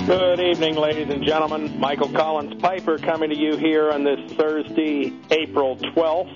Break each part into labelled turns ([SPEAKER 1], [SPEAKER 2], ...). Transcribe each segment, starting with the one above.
[SPEAKER 1] Good evening, ladies and gentlemen. Michael Collins Piper coming to you here on this Thursday, April 12th,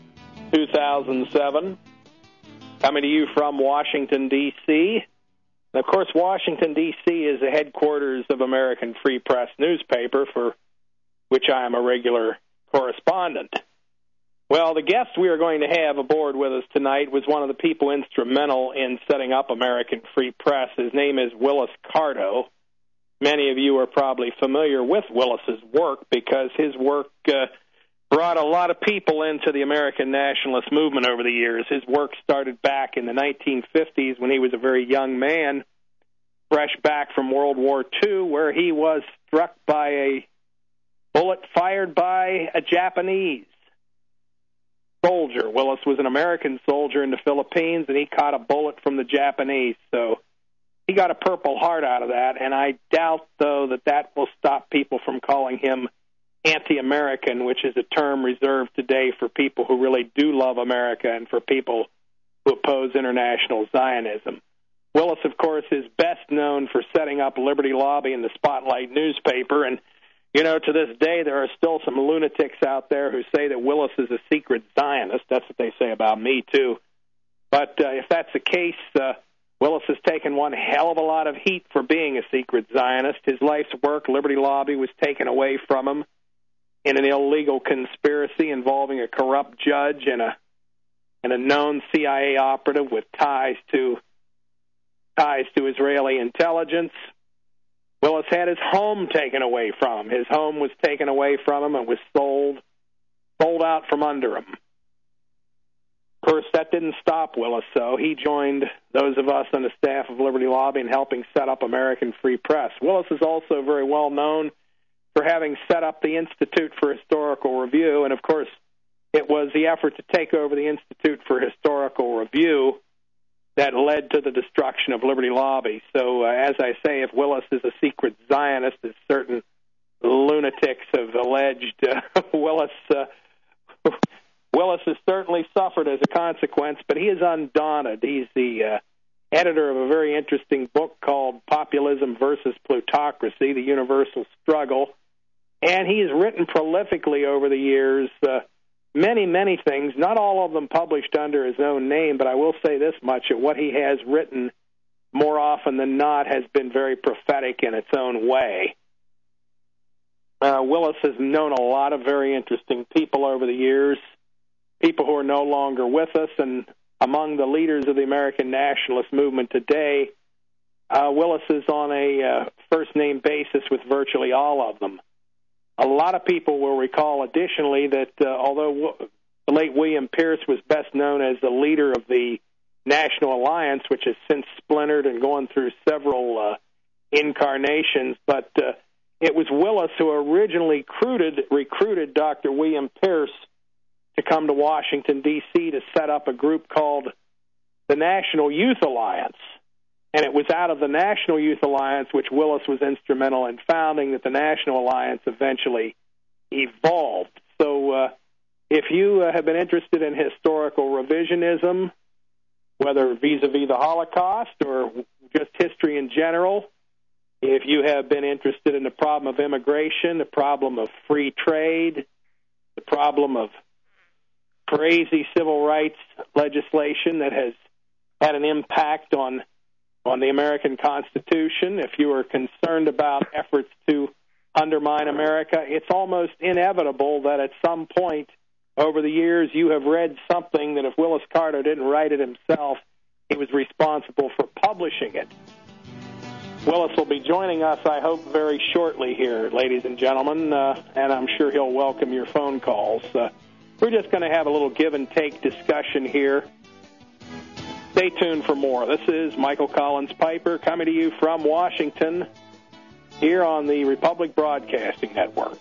[SPEAKER 1] 2007. Coming to you from Washington, D.C. And, of course, Washington, D.C. is the headquarters of American Free Press newspaper, for which I am a regular correspondent. Well, the guest we are going to have aboard with us tonight was one of the people instrumental in setting up American Free Press. His name is Willis Carto. Many of you are probably familiar with Willis's work because his work brought a lot of people into the American nationalist movement over the years. His work started back in the 1950s when he was a very young man, fresh back from World War II, where he was struck by a bullet fired by a Japanese soldier. Willis was an American soldier in the Philippines, and he caught a bullet from the Japanese, so he got a Purple Heart out of that, and I doubt, though, that will stop people from calling him anti-American, which is a term reserved today for people who really do love America and for people who oppose international Zionism. Willis, of course, is best known for setting up Liberty Lobby in the Spotlight newspaper, and, you know, to this day there are still some lunatics out there who say that Willis is a secret Zionist. That's what they say about me, too. But if that's the case, Willis has taken one hell of a lot of heat for being a secret Zionist. His life's work, Liberty Lobby, was taken away from him in an illegal conspiracy involving a corrupt judge and a known CIA operative with ties to Israeli intelligence. Willis had his home taken away from him. His home was taken away from him and was sold out from under him. Of course, that didn't stop Willis, so he joined those of us on the staff of Liberty Lobby in helping set up American Free Press. Willis is also very well known for having set up the Institute for Historical Review, and, of course, it was the effort to take over the Institute for Historical Review that led to the destruction of Liberty Lobby. So, as I say, if Willis is a secret Zionist, as certain lunatics have alleged, Willis has certainly suffered as a consequence, but he is undaunted. He's the editor of a very interesting book called Populism versus Plutocracy, The Universal Struggle, and he's written prolifically over the years many, many things, not all of them published under his own name, but I will say this much, that what he has written more often than not has been very prophetic in its own way. Willis has known a lot of very interesting people over the years, people who are no longer with us, and among the leaders of the American nationalist movement today, Willis is on a first-name basis with virtually all of them. A lot of people will recall, additionally, that although the late William Pierce was best known as the leader of the National Alliance, which has since splintered and gone through several incarnations, but it was Willis who originally recruited Dr. William Pierce to come to Washington, D.C. to set up a group called the National Youth Alliance. And it was out of the National Youth Alliance, which Willis was instrumental in founding, that the National Alliance eventually evolved. So if you have been interested in historical revisionism, whether vis-a-vis the Holocaust or just history in general, if you have been interested in the problem of immigration, the problem of free trade, the problem of crazy civil rights legislation that has had an impact on the American Constitution, if you are concerned about efforts to undermine America, it's almost inevitable that at some point over the years you have read something that if Willis Carto didn't write it himself, he was responsible for publishing it. Willis will be joining us, I hope, very shortly here, ladies and gentlemen, and I'm sure he'll welcome your phone calls. We're just going to have a little give-and-take discussion here. Stay tuned for more. This is Michael Collins Piper coming to you from Washington here on the Republic Broadcasting Network.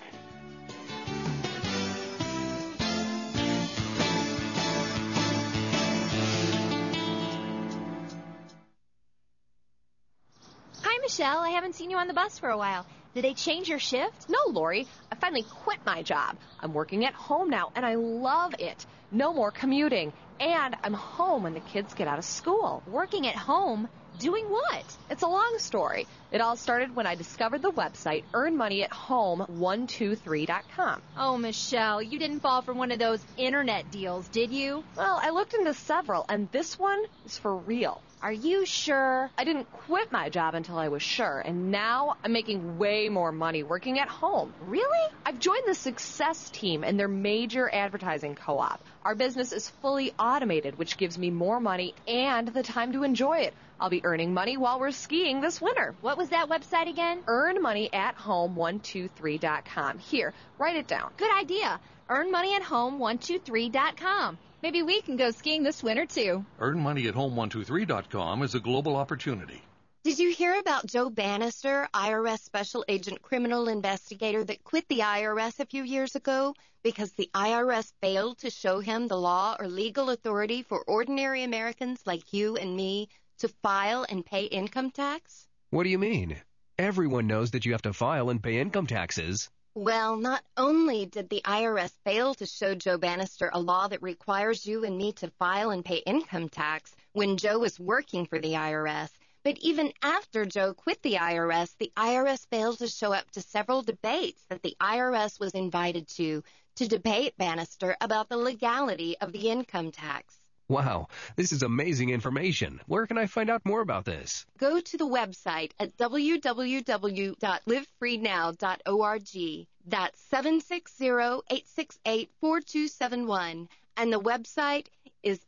[SPEAKER 2] Hi, Michelle. I haven't seen you on the bus for a while. Did they change your shift?
[SPEAKER 3] No, Lori. I finally quit my job. I'm working at home now, and I love it. No more commuting. And I'm home when the kids get out of school.
[SPEAKER 2] Working at home? Doing what?
[SPEAKER 3] It's a long story. It all started when I discovered the website earnmoneyathome123.com.
[SPEAKER 2] Oh, Michelle, you didn't fall for one of those internet deals, did you?
[SPEAKER 3] Well, I looked into several, and this one is for real.
[SPEAKER 2] Are you sure?
[SPEAKER 3] I didn't quit my job until I was sure, and now I'm making way more money working at home.
[SPEAKER 2] Really?
[SPEAKER 3] I've joined the Success Team in their major advertising co-op. Our business is fully automated, which gives me more money and the time to enjoy it. I'll be earning money while we're skiing this winter.
[SPEAKER 2] What was that website again?
[SPEAKER 3] earnmoneyathome123.com. Here, write it down.
[SPEAKER 2] Good idea. earnmoneyathome123.com. Maybe we can go skiing this winter, too.
[SPEAKER 4] earnmoneyathome123.com is a global opportunity.
[SPEAKER 5] Did you hear about Joe Bannister, IRS Special Agent Criminal Investigator that quit the IRS a few years ago because the IRS failed to show him the law or legal authority for ordinary Americans like you and me to file and pay income tax?
[SPEAKER 6] What do you mean? Everyone knows that you have to file and pay income taxes.
[SPEAKER 5] Well, not only did the IRS fail to show Joe Bannister a law that requires you and me to file and pay income tax when Joe was working for the IRS, but even after Joe quit the IRS failed to show up to several debates that the IRS was invited to debate Bannister about the legality of the income tax.
[SPEAKER 6] Wow, this is amazing information. Where can I find out more about this?
[SPEAKER 5] Go to the website at www.livefreenow.org. That's 760-868-4271. And the website is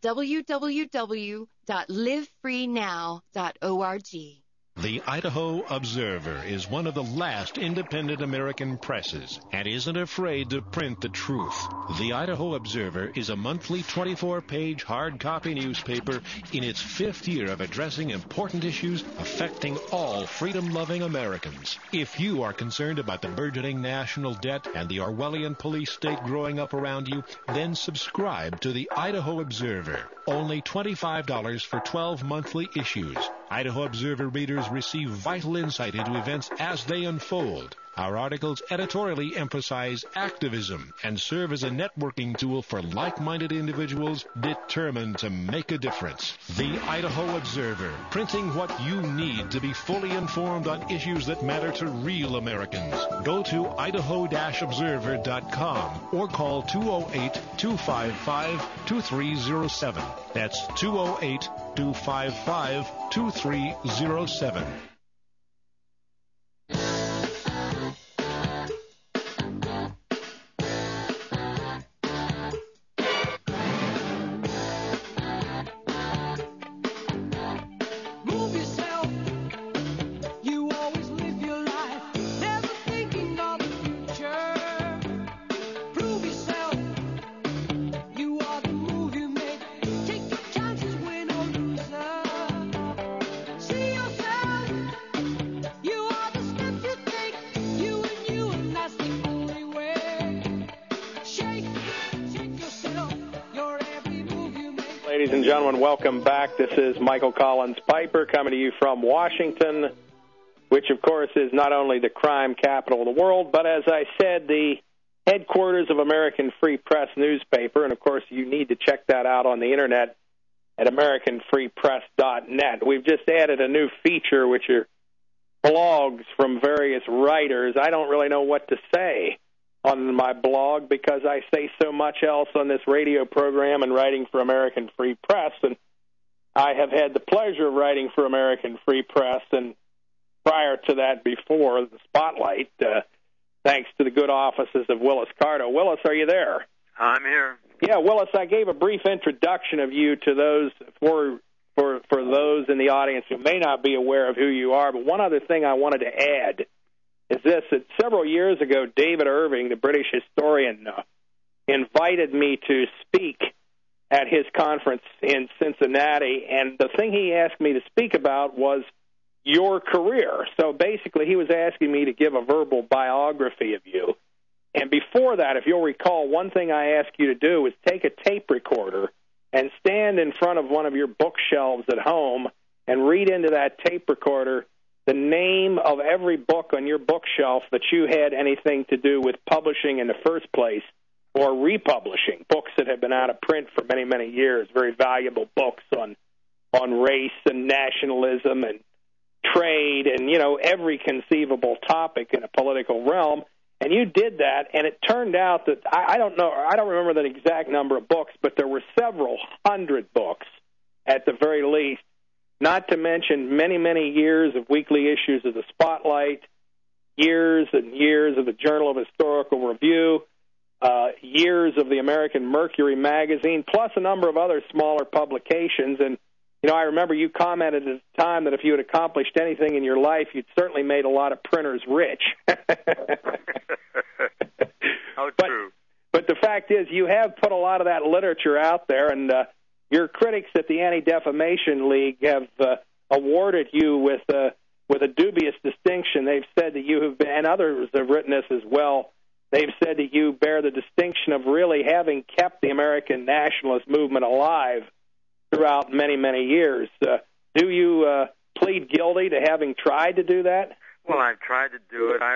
[SPEAKER 5] www.livefreenow.org.
[SPEAKER 7] The Idaho Observer is one of the last independent American presses and isn't afraid to print the truth. The Idaho Observer is a monthly 24-page hard copy newspaper in its 5th year of addressing important issues affecting all freedom-loving Americans. If you are concerned about the burgeoning national debt and the Orwellian police state growing up around you, then subscribe to the Idaho Observer. Only $25 for 12 monthly issues. Idaho Observer readers receive vital insight into events as they unfold. Our articles editorially emphasize activism and serve as a networking tool for like-minded individuals determined to make a difference. The Idaho Observer, printing what you need to be fully informed on issues that matter to real Americans. Go to idaho-observer.com or call 208-255-2307. That's 208-255-2307.
[SPEAKER 1] Ladies and gentlemen, welcome back. This is Michael Collins Piper coming to you from Washington, which, of course, is not only the crime capital of the world, but, as I said, the headquarters of American Free Press newspaper. And, of course, you need to check that out on the Internet at AmericanFreePress.net. We've just added a new feature, which are blogs from various writers. I don't really know what to say on my blog because I say so much else on this radio program and writing for American Free Press. And I have had the pleasure of writing for American Free Press, and prior to that, before the Spotlight, thanks to the good offices of Willis Carto. Willis, are you there?
[SPEAKER 8] I'm here.
[SPEAKER 1] Yeah, Willis, I gave a brief introduction of you to those for those in the audience who may not be aware of who you are. But one other thing I wanted to add is this, that several years ago, David Irving, the British historian, invited me to speak at his conference in Cincinnati, and the thing he asked me to speak about was your career. So basically, he was asking me to give a verbal biography of you. And before that, if you'll recall, one thing I asked you to do was take a tape recorder and stand in front of one of your bookshelves at home and read into that tape recorder the name of every book on your bookshelf that you had anything to do with publishing in the first place or republishing, books that have been out of print for many, many years, very valuable books on on race and nationalism and trade and, every conceivable topic in a political realm. And you did that, and it turned out that, I don't remember the exact number of books, but there were several hundred books at the very least, not to mention many, many years of weekly issues of the Spotlight, years and years of the Journal of Historical Review, years of the American Mercury magazine, plus a number of other smaller publications. And, I remember you commented at the time that if you had accomplished anything in your life, you'd certainly made a lot of printers rich.
[SPEAKER 8] How true.
[SPEAKER 1] But the fact is, you have put a lot of that literature out there, and your critics at the Anti-Defamation League have awarded you with a dubious distinction. They've said that you have been, and others have written this as well, they've said that you bear the distinction of really having kept the American nationalist movement alive throughout many, many years. Do you plead guilty to having tried to do that?
[SPEAKER 8] Well, I've tried to do it.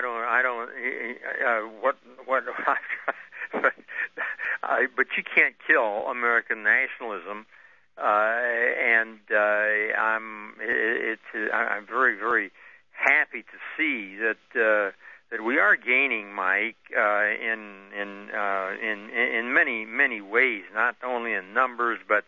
[SPEAKER 8] But you can't kill American nationalism, and I'm very, very happy to see that we are gaining, Mike, in many, many ways, not only in numbers, but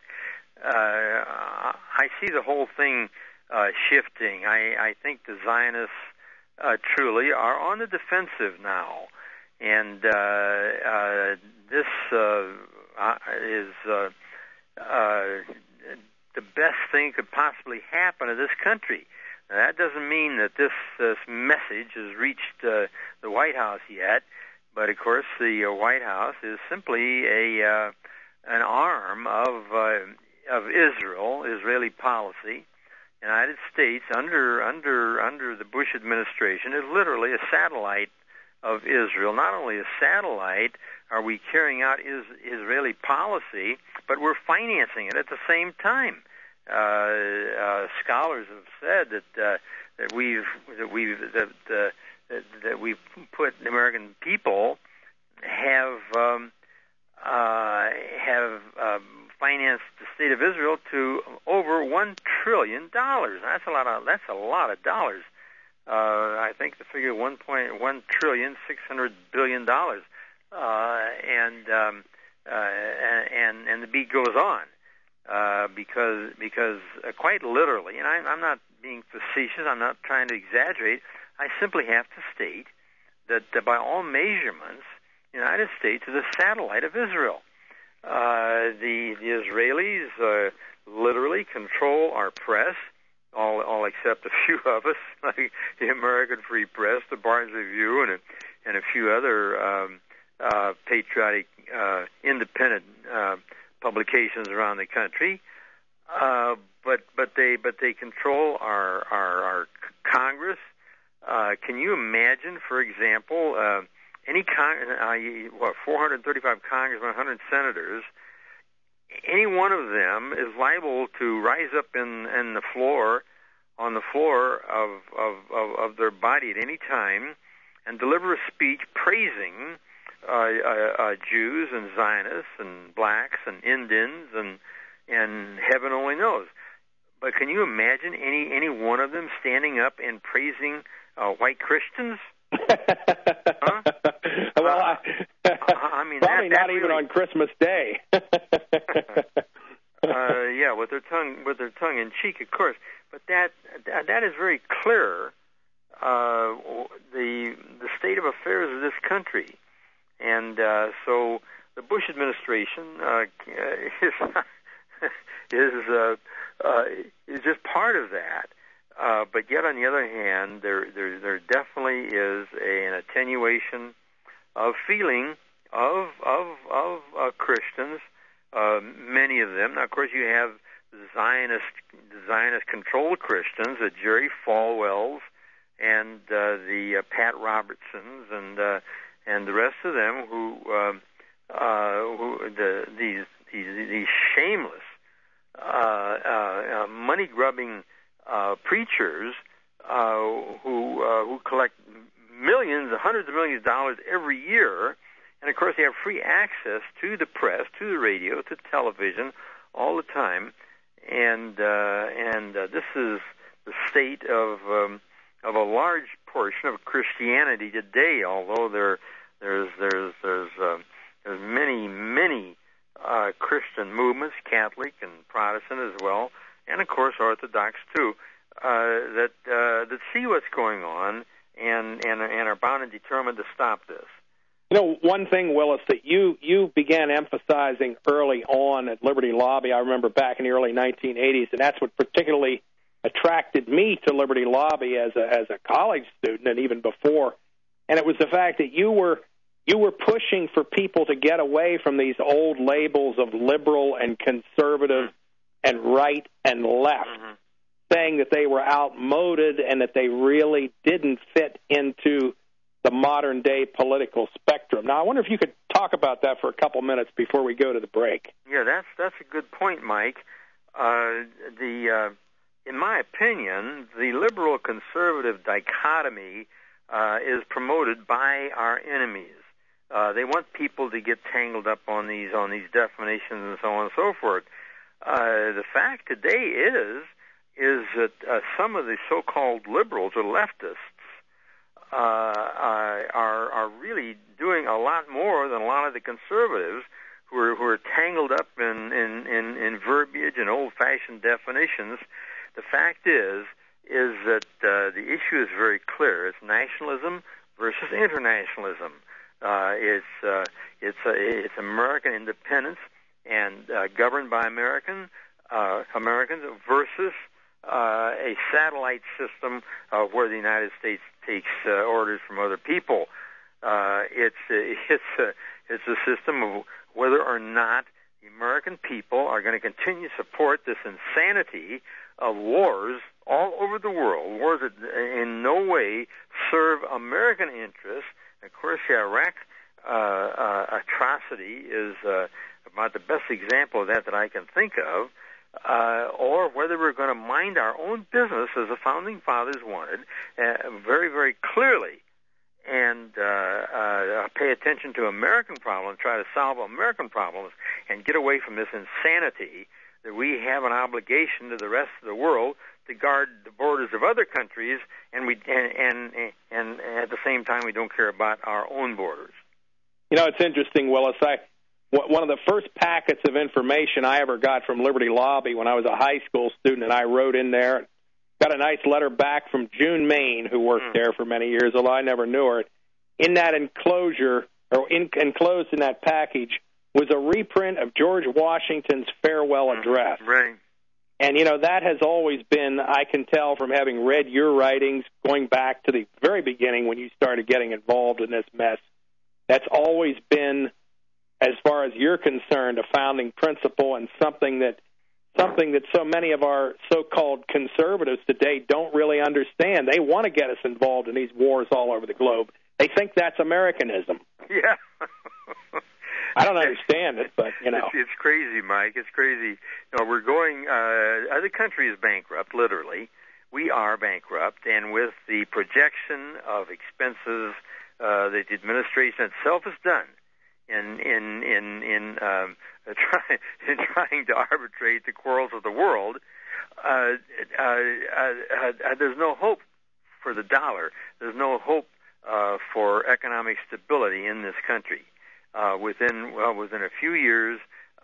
[SPEAKER 8] I see the whole thing shifting. I think the Zionists truly are on the defensive now, and this is the best thing could possibly happen to this country. Now, that doesn't mean that this message has reached the White House yet, but of course the White House is simply an arm of Israel, Israeli policy. The United States, under the Bush administration, is literally a satellite of Israel. Not only a satellite are we carrying out Israeli policy, but we're financing it at the same time. Scholars have said that we've put the American people have financed the state of Israel to over $1 trillion. That's a lot of dollars. I think the figure $1.1 trillion, $600 billion, and the beat goes on because quite literally, and I'm not being facetious, I'm not trying to exaggerate. I simply have to state that by all measurements, the United States is a satellite of Israel. The Israelis literally control our press, all except a few of us, like the American Free Press, the Barnes Review, and a few other patriotic, independent publications around the country. But they control our Congress. Can you imagine, for example, any 435 congressmen, 100 senators, any one of them is liable to rise up on the floor of their body at any time and deliver a speech praising Jews and Zionists and blacks and Indians and heaven only knows. But can you imagine any one of them standing up and praising white Christians? Huh?
[SPEAKER 1] Well,
[SPEAKER 8] I mean,
[SPEAKER 1] probably not even
[SPEAKER 8] really,
[SPEAKER 1] on Christmas Day.
[SPEAKER 8] Yeah, with their tongue in cheek, of course. But that is very clear. The state of affairs of this country, and so the Bush administration is just part of that. But yet, on the other hand, there definitely is an attenuation of feeling of Christians. Many of them. Now, of course, you have Zionist-controlled Christians, the Jerry Falwells and the Pat Robertsons and the rest of them these shameless money-grubbing preachers who collect millions, hundreds of millions of dollars every year, and of course they have free access to the press, to the radio, to television all the time, this is the state of a large portion of Christianity today. Although there's many Christian movements, Catholic and Protestant as well, and of course Orthodox too, that see what's going on and are bound and determined to stop this.
[SPEAKER 1] You know, one thing, Willis, that you began emphasizing early on at Liberty Lobby, I remember back in the early 1980s, and that's what particularly attracted me to Liberty Lobby as a college student and even before, and it was the fact that you were pushing for people to get away from these old labels of liberal and conservative and right and left, saying that they were outmoded and that they really didn't fit into the modern-day political spectrum. Now, I wonder if you could talk about that for a couple minutes before we go to the break.
[SPEAKER 8] Yeah, that's a good point, Mike. In my opinion, the liberal-conservative dichotomy is promoted by our enemies. They want people to get tangled up on these definitions and so on and so forth. The fact today is that some of the so-called liberals or leftists are really doing a lot more than a lot of the conservatives who are tangled up in verbiage and old-fashioned definitions. The fact is that the issue is very clear. It's nationalism versus internationalism. It's American independence and governed by Americans versus a satellite system where the United States takes orders from other people. It's a system of whether or not the American people are going to continue to support this insanity of wars all over the world, wars that in no way serve American interests. Of course, the Iraq atrocity is about the best example of that I can think of, or whether we're going to mind our own business as the Founding Fathers wanted, very, very clearly, and pay attention to American problems, try to solve American problems, and get away from this insanity that we have an obligation to the rest of the world to guard the borders of other countries, and at the same time we don't care about our own borders.
[SPEAKER 1] You know, it's interesting, Willis. One of the first packets of information I ever got from Liberty Lobby when I was a high school student, and I wrote in there, got a nice letter back from June Main, who worked there for many years, although I never knew her. In that enclosure, or enclosed in that package, was a reprint of George Washington's farewell address.
[SPEAKER 8] Right.
[SPEAKER 1] And, you know, that has always been, I can tell from having read your writings going back to the very beginning when you started getting involved in this mess, that's always been, as far as you're concerned, a founding principle and something that so many of our so-called conservatives today don't really understand. They want to get us involved in these wars all over the globe. They think that's Americanism.
[SPEAKER 8] Yeah.
[SPEAKER 1] I don't understand it, but, you know.
[SPEAKER 8] It's crazy, Mike. It's crazy. You know, we're going, the country is bankrupt, literally. We are bankrupt, and with the projection of expenses that the administration itself has done in trying to arbitrate the quarrels of the world, there's no hope for the dollar. There's no hope for economic stability in this country. Within a few years,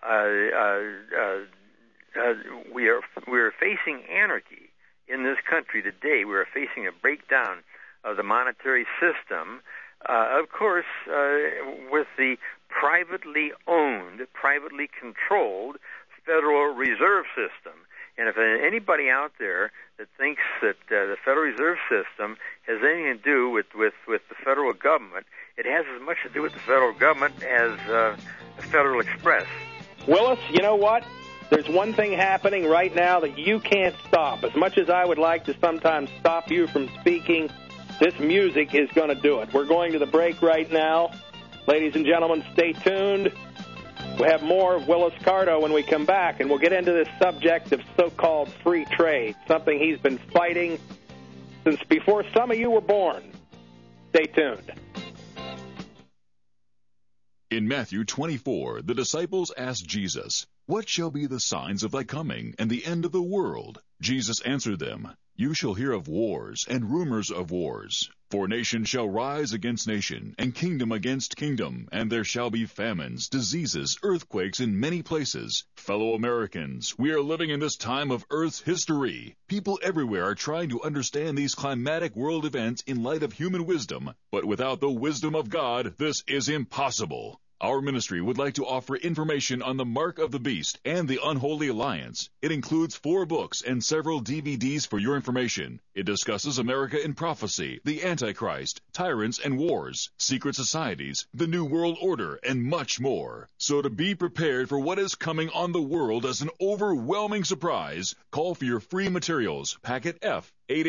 [SPEAKER 8] we are facing anarchy in this country today. We are facing a breakdown of the monetary system. Of course, with the privately owned, privately controlled Federal Reserve System. And if anybody out there that thinks that the Federal Reserve System has anything to do with the federal government, it has as much to do with the federal government as the Federal Express.
[SPEAKER 1] Willis, you know what? There's one thing happening right now that you can't stop. As much as I would like to sometimes stop you from speaking, this music is going to do it. We're going to the break right now. Ladies and gentlemen, stay tuned. We'll have more of Willis Carto when we come back, and we'll get into this subject of so-called free trade, something he's been fighting since before some of you were born. Stay tuned.
[SPEAKER 9] In Matthew 24, the disciples asked Jesus, "What shall be the signs of thy coming and the end of the world?" Jesus answered them, "You shall hear of wars and rumors of wars. For nation shall rise against nation, and kingdom against kingdom, and there shall be famines, diseases, earthquakes in many places. Fellow Americans, we are living in this time of Earth's history. People everywhere are trying to understand these climatic world events in light of human wisdom, but without the wisdom of God, this is impossible. Our ministry would like to offer information on the Mark of the Beast and the Unholy Alliance. It includes 4 books and several DVDs for your information. It discusses America in prophecy, the Antichrist, tyrants and wars, secret societies, the New World Order, and much more. So to be prepared for what is coming on the world as an overwhelming surprise, call for your free materials, Packet F,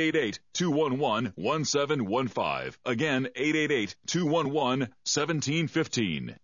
[SPEAKER 9] 888-211-1715. Again, 888-211-1715.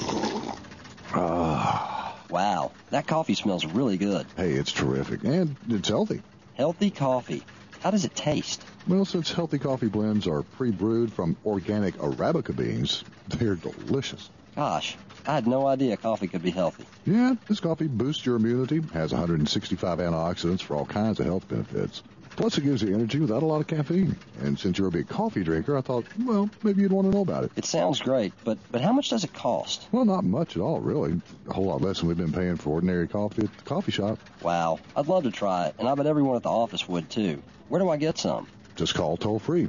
[SPEAKER 10] Wow, that coffee smells really good.
[SPEAKER 11] Hey, it's terrific, and it's healthy.
[SPEAKER 10] Healthy coffee. How does it taste?
[SPEAKER 11] Well, since healthy coffee blends are pre-brewed from organic Arabica beans, they're delicious.
[SPEAKER 10] Gosh, I had no idea coffee could be healthy.
[SPEAKER 11] Yeah, this coffee boosts your immunity, has 165 antioxidants for all kinds of health benefits. Plus, it gives you energy without a lot of caffeine. And since you're a big coffee drinker, I thought, well, maybe you'd want to know about it.
[SPEAKER 10] It sounds great, but how much does it cost?
[SPEAKER 11] Well, not much at all, really. A whole lot less than we've been paying for ordinary coffee at the coffee shop.
[SPEAKER 10] Wow, I'd love to try it, and I bet everyone at the office would, too. Where do I get some?
[SPEAKER 11] Just call toll-free,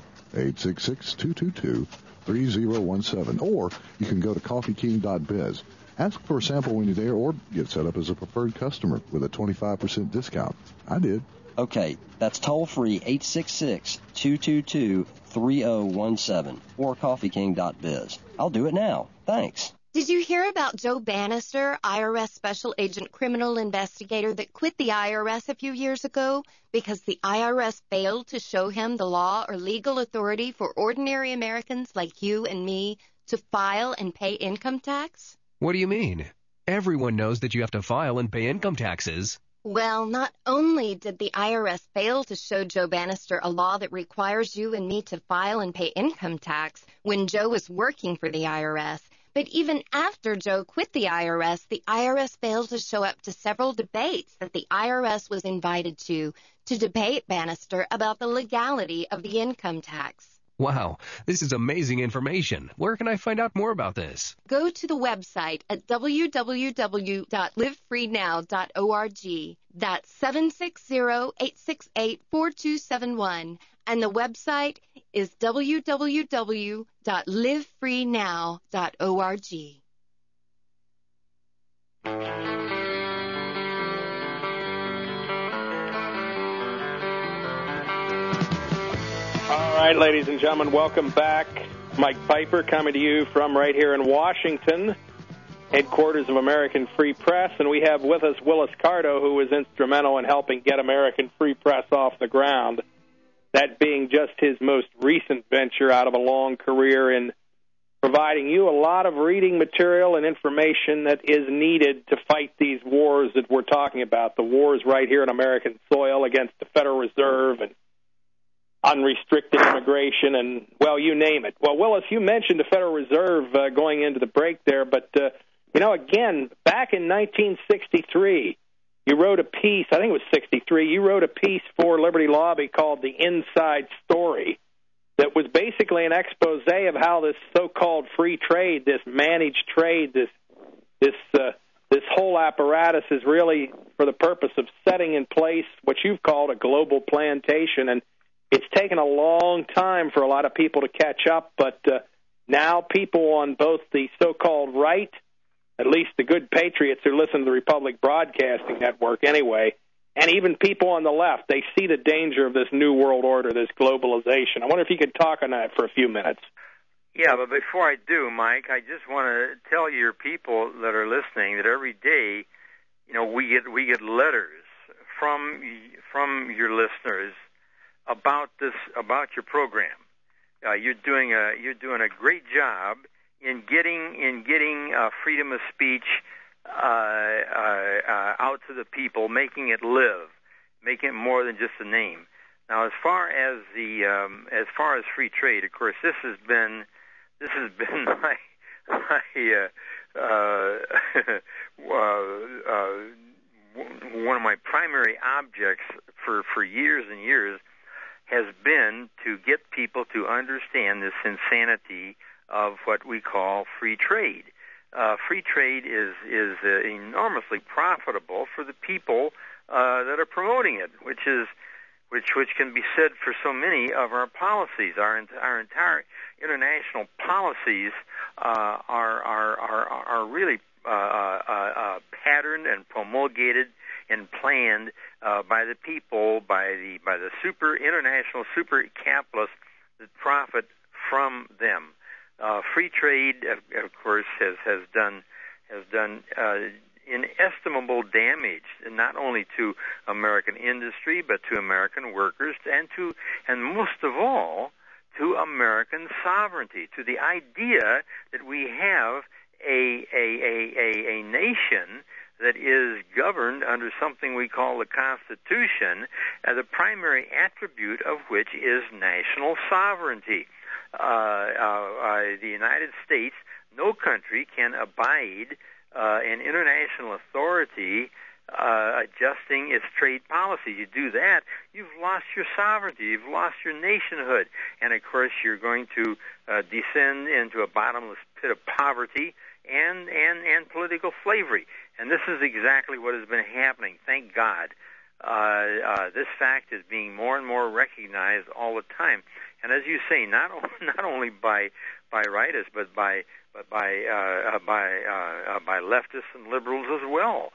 [SPEAKER 11] 866-222-3017. Or you can go to coffeeking.biz. Ask for a sample when you're there, or get set up as a preferred customer with a 25% discount. I did.
[SPEAKER 10] Okay, that's toll-free 866-222-3017 or coffeeking.biz. I'll do it now. Thanks.
[SPEAKER 5] Did you hear about Joe Bannister, IRS Special Agent Criminal Investigator that quit the IRS a few years ago because the IRS failed to show him the law or legal authority for ordinary Americans like you and me to file and pay income tax?
[SPEAKER 6] What do you mean? Everyone knows that you have to file and pay income taxes.
[SPEAKER 5] Well, not only did the IRS fail to show Joe Bannister a law that requires you and me to file and pay income tax when Joe was working for the IRS, but even after Joe quit the IRS failed to show up to several debates that the IRS was invited to debate Bannister about the legality of the income tax.
[SPEAKER 6] Wow, this is amazing information. Where can I find out more about this?
[SPEAKER 5] Go to the website at www.livefreenow.org. That's 760-868-4271. And the website is www.livefreenow.org.
[SPEAKER 1] All right, ladies and gentlemen, welcome back. Mike Piper coming to you from right here in Washington, headquarters of American Free Press, and we have with us Willis Carto, who was instrumental in helping get American Free Press off the ground, that being just his most recent venture out of a long career in providing you a lot of reading material and information that is needed to fight these wars that we're talking about, the wars right here on American soil against the Federal Reserve and unrestricted immigration, and, well, you name it. Well, Willis, you mentioned the Federal Reserve going into the break there, but, again, back in 1963, you wrote a piece, I think it was 63, you wrote a piece for Liberty Lobby called The Inside Story that was basically an expose of how this so-called free trade, this managed trade, this whole apparatus is really for the purpose of setting in place what you've called a global plantation, and it's taken a long time for a lot of people to catch up, but now people on both the so-called right, at least the good patriots who listen to the Republic Broadcasting Network anyway, and even people on the left, they see the danger of this new world order, this globalization. I wonder if you could talk on that for a few minutes.
[SPEAKER 8] Yeah, but before I do, Mike, I just want to tell your people that are listening that every day, we get letters from your listeners about your program. You're doing a great job in getting freedom of speech out to the people, making it live, making it more than just a name. Now, as far as free trade, of course, this has been one of my primary objects for years and years has been to get people to understand this insanity of what we call free trade. Free trade is enormously profitable for the people that are promoting it, which can be said for so many of our policies. Our entire international policies are really patterned and promulgated and planned by the people, by the international super capitalists that profit from them. Free trade, of course, has done inestimable damage, not only to American industry, but to American workers, and most of all, to American sovereignty, to the idea that we have a nation that is governed under something we call the Constitution, the primary attribute of which is national sovereignty. The United States, no country can abide an international authority adjusting its trade policy. You do that, you've lost your sovereignty, you've lost your nationhood, and of course you're going to descend into a bottomless pit of poverty and political slavery. And this is exactly what has been happening. Thank God. This fact is being more and more recognized all the time. And as you say, not only by rightists, but by leftists and liberals as well.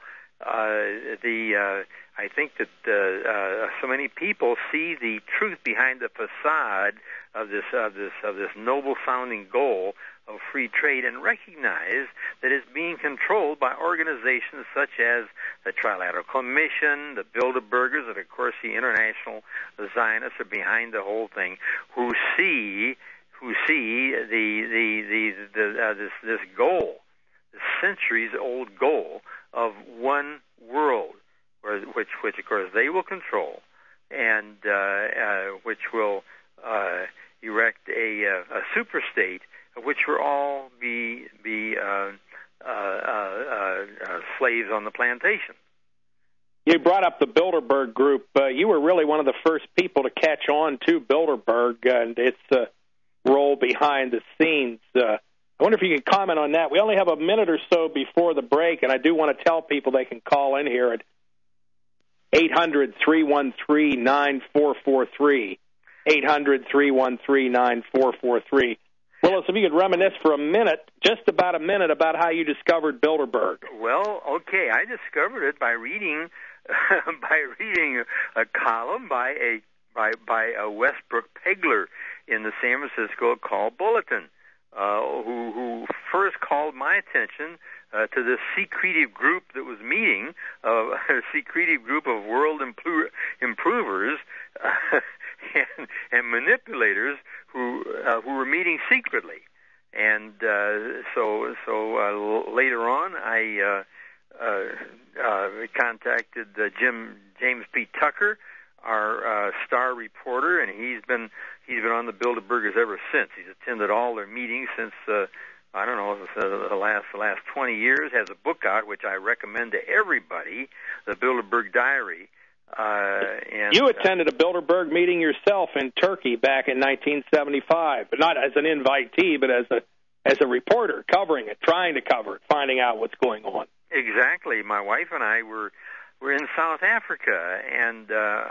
[SPEAKER 8] I think that so many people see the truth behind the facade of this noble sounding goal of free trade and recognize that it's being controlled by organizations such as the Trilateral Commission, the Bilderbergers, and of course the international Zionists are behind the whole thing, who see this goal, this centuries-old goal of one world, which of course they will control, and which will erect a super state, of which will all be slaves on the plantation.
[SPEAKER 1] You brought up the Bilderberg Group. You were really one of the first people to catch on to Bilderberg and its role behind the scenes. I wonder if you could comment on that. We only have a minute or so before the break, and I do want to tell people they can call in here at 800-313-9443. 800-313-9443. Willis, if you could reminisce for a minute, just about a minute, about how you discovered Bilderberg.
[SPEAKER 8] Well, okay, I discovered it by reading a column by a Westbrook Pegler in the San Francisco Call Bulletin, who first called my attention to this secretive group that was meeting, a secretive group of world improvers and manipulators who were meeting secretly. And so later on, I contacted James P. Tucker, our star reporter, and he's been on the Bilderbergers ever since. He's attended all their meetings since the last 20 years. Has a book out which I recommend to everybody, The Bilderberg Diary. And
[SPEAKER 1] you attended a Bilderberg meeting yourself in Turkey back in 1975, but not as an invitee, but as a reporter covering it, trying to cover it, finding out what's going on.
[SPEAKER 8] Exactly. My wife and I were in South Africa, and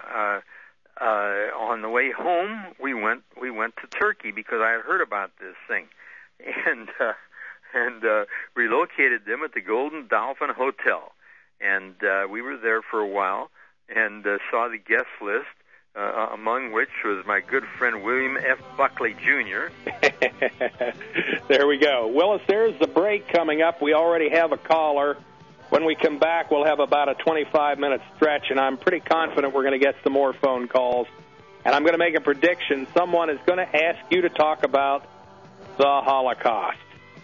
[SPEAKER 8] on the way home we went to Turkey because I had heard about this thing, and relocated them at the Golden Dolphin Hotel, and we were there for a while. And saw the guest list, among which was my good friend William F. Buckley, Jr.
[SPEAKER 1] There we go. Willis, there's the break coming up. We already have a caller. When we come back, we'll have about a 25-minute stretch, and I'm pretty confident we're going to get some more phone calls. And I'm going to make a prediction. Someone is going to ask you to talk about the Holocaust.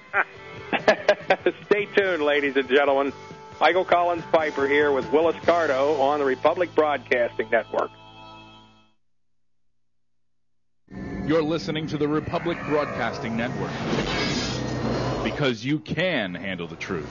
[SPEAKER 1] Stay tuned, ladies and gentlemen. Michael Collins Piper here with Willis Carto on the Republic Broadcasting Network.
[SPEAKER 12] You're listening to the Republic Broadcasting Network. because you can handle the truth.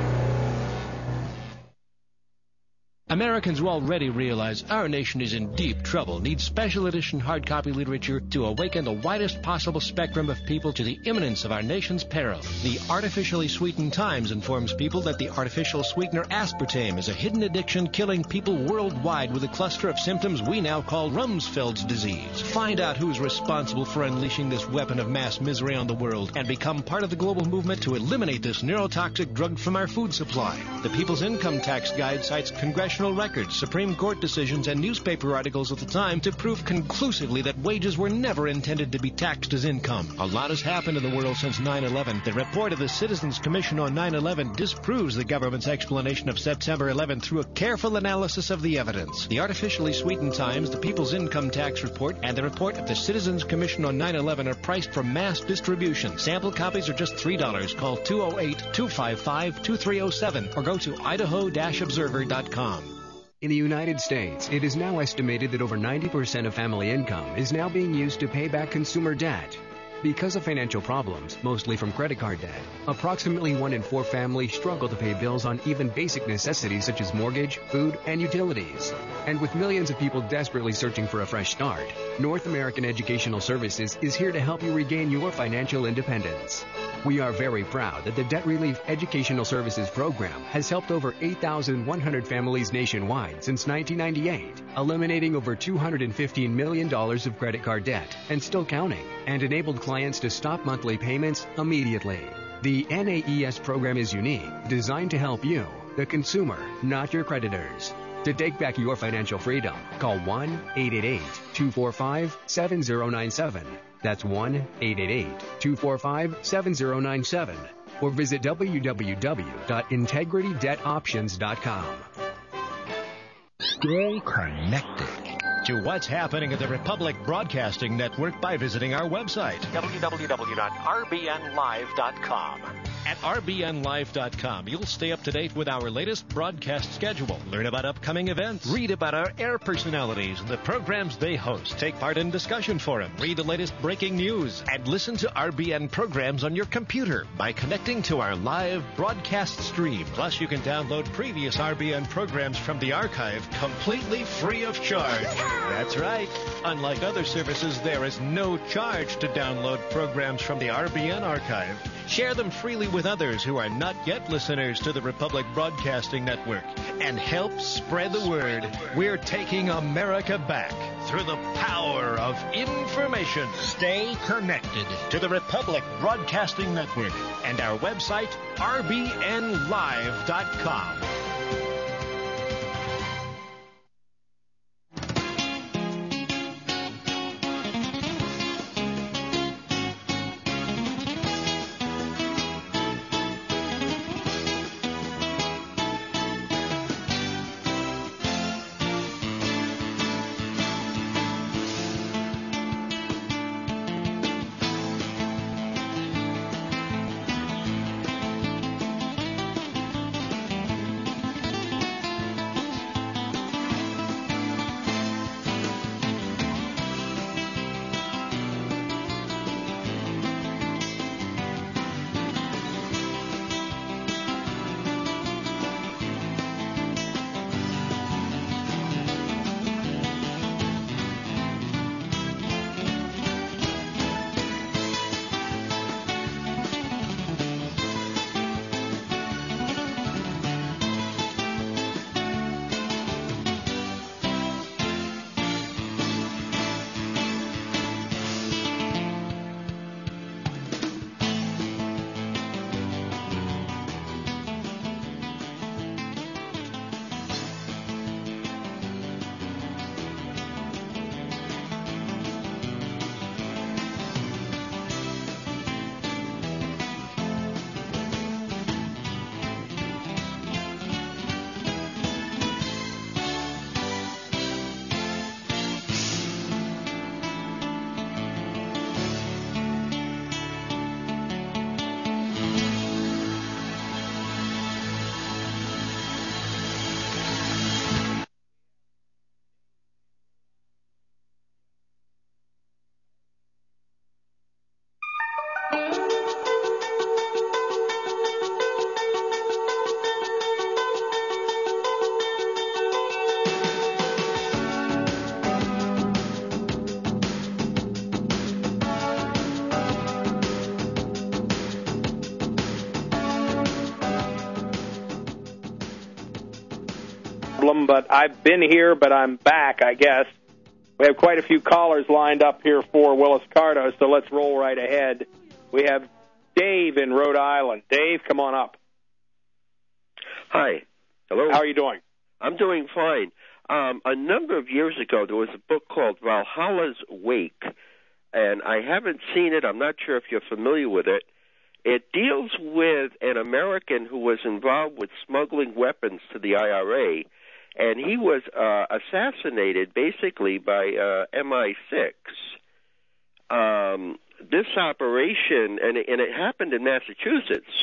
[SPEAKER 13] Americans who already realize our nation is in deep trouble need special edition hard copy literature to awaken the widest possible spectrum of people to the imminence of our nation's peril. The Artificially Sweetened Times informs people that the artificial sweetener aspartame is a hidden addiction killing people worldwide with a cluster of symptoms we now call Rumsfeld's disease. Find out who's responsible for unleashing this weapon of mass misery on the world and become part of the global movement to eliminate this neurotoxic drug from our food supply. The People's Income Tax Guide cites congressional records, Supreme Court decisions, and newspaper articles of the time to prove conclusively that wages were never intended to be taxed as income. A lot has happened in the world since 9/11. The report of the Citizens Commission on 9/11 disproves the government's explanation of September 11 through a careful analysis of the evidence. The Artificially Sweetened Times, the People's Income Tax Report, and the report of the Citizens Commission on 9/11 are priced for mass distribution. Sample copies are just $3. Call 208-255-2307 or go to idaho-observer.com.
[SPEAKER 6] In the United States, it is now estimated that over 90% of family income is now being used to pay back consumer debt. Because of financial problems, mostly from credit card debt, approximately 1 in 4 families struggle to pay bills on even basic necessities such as mortgage, food, and utilities. And with millions of people desperately searching for a fresh start, North American Educational Services is here to help you regain your financial independence. We are very proud that the Debt Relief Educational Services Program has helped over 8,100 families nationwide since 1998, eliminating over $215 million of credit card debt and still counting, and enabled clients to stop monthly payments immediately. The NAES program is unique, designed to help you, the consumer, not your creditors. To take back your financial freedom, call 1-888-245-7097. That's 1-888-245-7097. Or visit www.integritydebtoptions.com.
[SPEAKER 13] Stay connected to what's happening at the Republic Broadcasting Network by visiting our website, www.rbnlive.com. At rbnlive.com, you'll stay up to date with our latest broadcast schedule, learn about upcoming events, read about our air personalities and the programs they host, take part in discussion forum, read the latest breaking news, and listen to RBN programs on your computer by connecting to our live broadcast stream. Plus, you can download previous RBN programs from the archive completely free of charge. That's right. Unlike other services, there is no charge to download programs from the RBN archive. Share them freely with others who are not yet listeners to the Republic Broadcasting Network and help spread the word. We're taking America back through the power of information. Stay connected to the Republic Broadcasting Network and our website, rbnlive.com.
[SPEAKER 1] problem, but I've been here, but I'm back, I guess. We have quite a few callers lined up here for Willis Carto, so let's roll right ahead. We have Dave in Rhode Island. Dave, come on up.
[SPEAKER 14] Hi. Hello.
[SPEAKER 1] How are you doing?
[SPEAKER 14] I'm doing fine. A number of years ago, there was a book called Valhalla's Wake, and I haven't seen it. I'm not sure if you're familiar with it. It deals with an American who was involved with smuggling weapons to the IRA, and he was assassinated basically by MI6. This operation, and it happened in Massachusetts.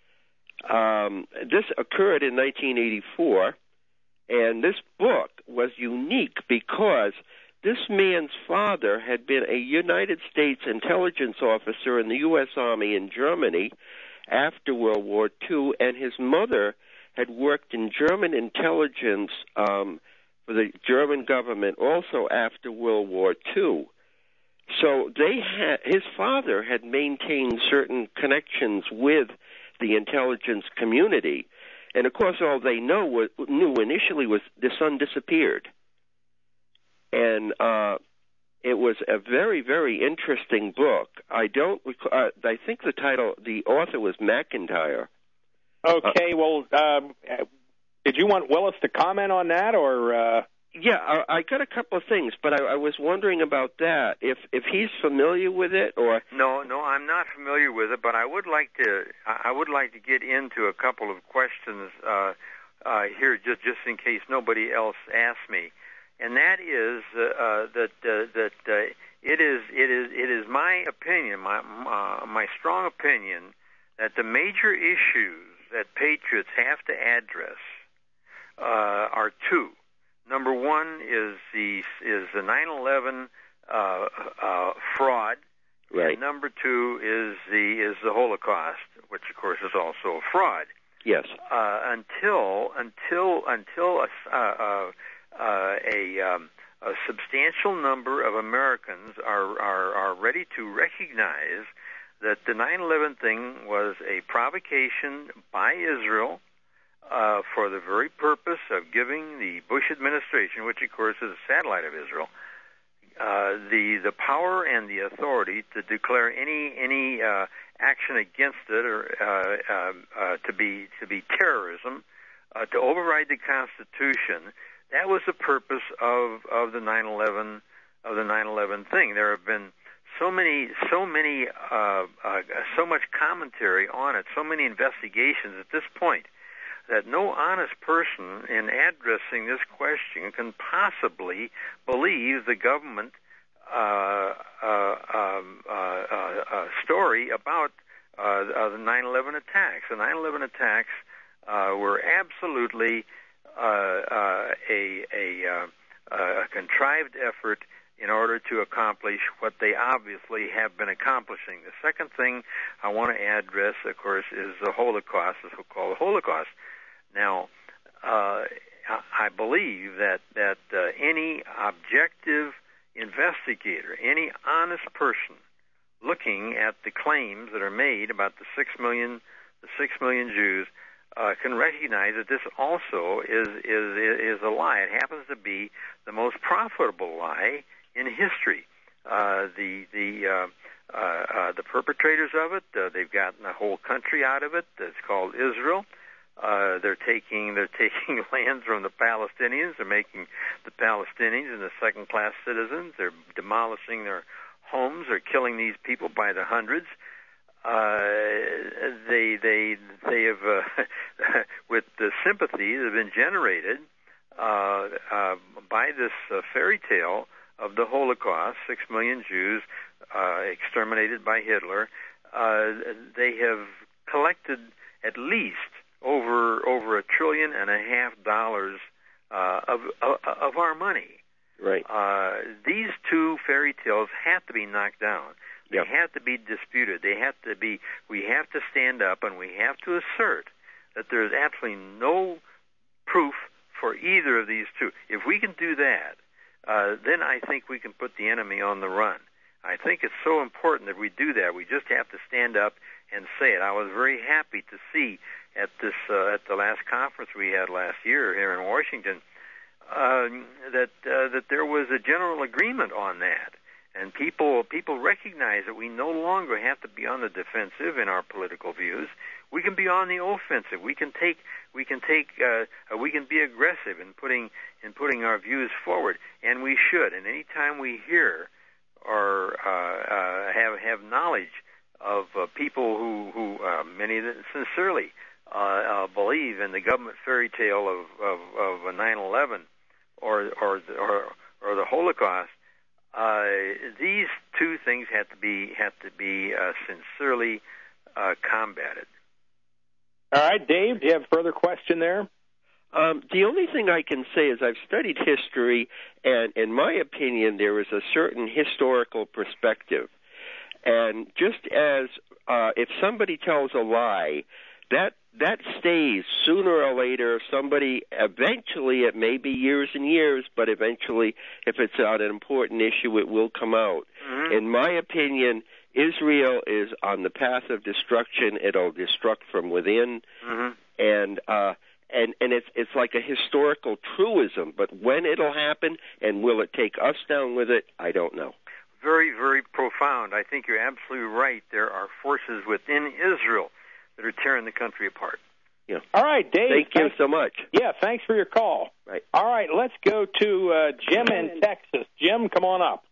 [SPEAKER 14] This occurred in 1984, and this book was unique because this man's father had been a United States intelligence officer in the U.S. Army in Germany after World War II, and his mother had worked in German intelligence for the German government also after World War II. So his father had maintained certain connections with the intelligence community, and of course all they knew initially was the son disappeared. And it was a very, very interesting book. I think the author was McIntyre.
[SPEAKER 1] Okay, well, did you want Willis to comment on that, or?
[SPEAKER 14] Yeah, I got a couple of things, but I was wondering about that. If he's familiar with it, or
[SPEAKER 8] no, I'm not familiar with it, but I would like to get into a couple of questions here, just in case nobody else asks me. And that is that it is my opinion, my strong opinion, that the major issues that patriots have to address are two. Number one is the 9/11 fraud.
[SPEAKER 14] Right.
[SPEAKER 8] And number two is the Holocaust, which of course is also a fraud.
[SPEAKER 14] Yes.
[SPEAKER 8] Until a substantial number of Americans are ready to recognize that the 9/11 thing was a provocation by Israel for the very purpose of giving the Bush administration, which of course is a satellite of Israel, the power and the authority to declare any action against it or to be terrorism, to override the Constitution. That was the purpose of the 9/11 thing. There have been so much commentary on it, so many investigations at this point, that no honest person in addressing this question can possibly believe the government story about the 9/11 attacks. The 9/11 attacks were absolutely a contrived effort in order to accomplish what they obviously have been accomplishing. The second thing I want to address, of course, is the Holocaust, the so-called Holocaust. Now, I believe that any objective investigator, any honest person looking at the claims that are made about the 6 million Jews can recognize that this also is a lie. It happens to be the most profitable lie in history. The perpetrators of it, they've gotten a whole country out of it. It's called Israel. They're taking lands from the Palestinians. They're making the Palestinians into second-class citizens. They're demolishing their homes. They're killing these people by the hundreds. They have with the sympathy that have been generated by this fairy tale of the Holocaust, 6 million Jews exterminated by Hitler. They have collected at least over $1.5 trillion of our money.
[SPEAKER 14] Right.
[SPEAKER 8] These two fairy tales have to be knocked down. They have to be disputed. We have to stand up and we have to assert that there is absolutely no proof for either of these two. If we can do that, then I think we can put the enemy on the run. I think it's so important that we do that. We just have to stand up and say it. I was very happy to see at the last conference we had last year here in Washington that there was a general agreement on that, and people recognize that we no longer have to be on the defensive in our political views. We can be on the offensive. We can be aggressive in putting our views forward, and we should. And any time we hear or have knowledge of people who many of them sincerely believe in the government fairy tale of 9/11 or the Holocaust, these two things have to be sincerely combated.
[SPEAKER 1] All right, Dave, do you have a further question there?
[SPEAKER 14] The only thing I can say is I've studied history, and in my opinion, there is a certain historical perspective. And just as if somebody tells a lie, that stays sooner or later. Somebody eventually, it may be years and years, but eventually, if it's on an important issue, it will come out. Mm-hmm. In my opinion, Israel is on the path of destruction. It'll destruct from within, mm-hmm. and it's like a historical truism. But when it'll happen, and will it take us down with it, I don't know.
[SPEAKER 8] Very, very profound. I think you're absolutely right. There are forces within Israel that are tearing the country apart.
[SPEAKER 14] Yeah.
[SPEAKER 1] All right, Dave.
[SPEAKER 14] Thank you so much.
[SPEAKER 1] Yeah, thanks for your call.
[SPEAKER 14] Right.
[SPEAKER 1] All right, let's go to Jim in Texas. Jim, come on up.